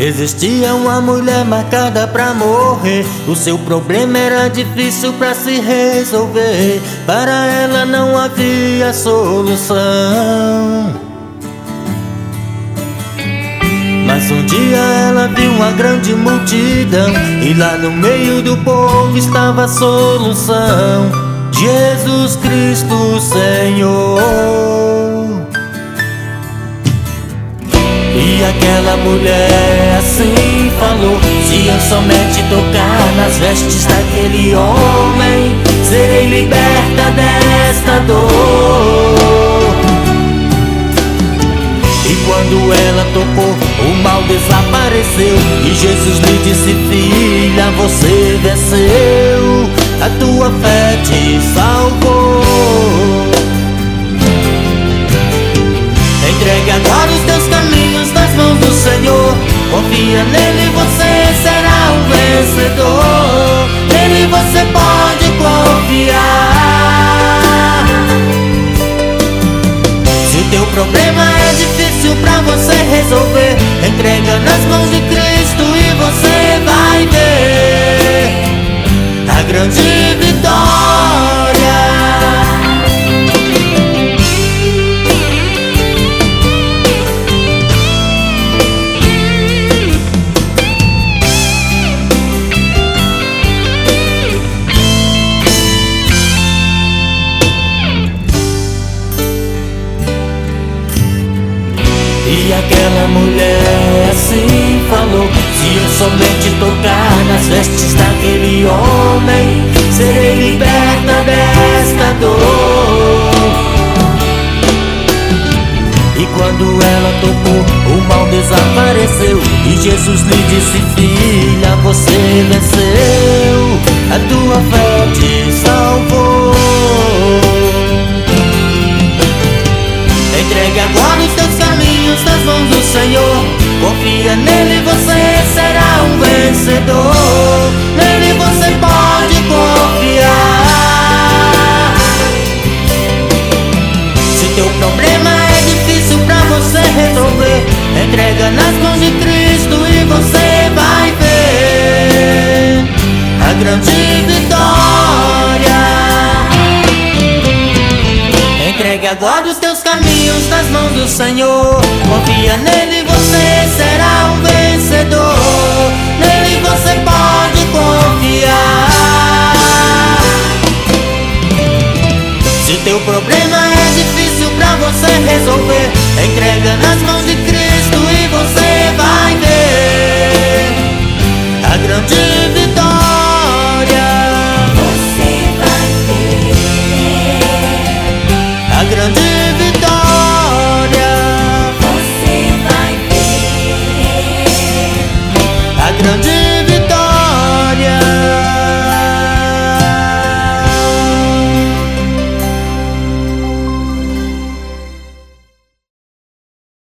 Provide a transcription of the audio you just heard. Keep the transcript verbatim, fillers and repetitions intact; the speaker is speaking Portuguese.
Existia uma mulher marcada pra morrer. O seu problema era difícil pra se resolver. Para ela não havia solução. Mas um dia ela viu uma grande multidão, e lá no meio do povo estava a solução: Jesus Cristo Senhor. E aquela mulher assim falou: se eu somente tocar nas vestes daquele homem, serei liberta desta dor. E quando ela tocou, o mal desapareceu, e Jesus lhe disse: filha, você venceu, a tua fé te salvou. Entregue agora os teus caminhos nas mãos do Senhor. Confia nele, você será um vencedor. Nele você pode confiar. Se o teu problema é difícil pra você resolver, entrega nas mãos de Cristo e você vai ver a grande vitória. E aquela mulher assim falou: se eu somente tocar nas vestes daquele homem, serei liberta desta dor. E quando ela tocou, o mal desapareceu, e Jesus lhe disse: filha, você venceu, a tua fé te salvou. Entregue agora os teus caminhos nas mãos do Senhor. Confia nele, você será um vencedor. Nele você pode confiar. Se o teu problema é difícil pra você resolver, entrega nas mãos de Cristo e você vai ver a grande vitória. Entregue agora os teus caminhos nas mãos do Senhor. Confia nele,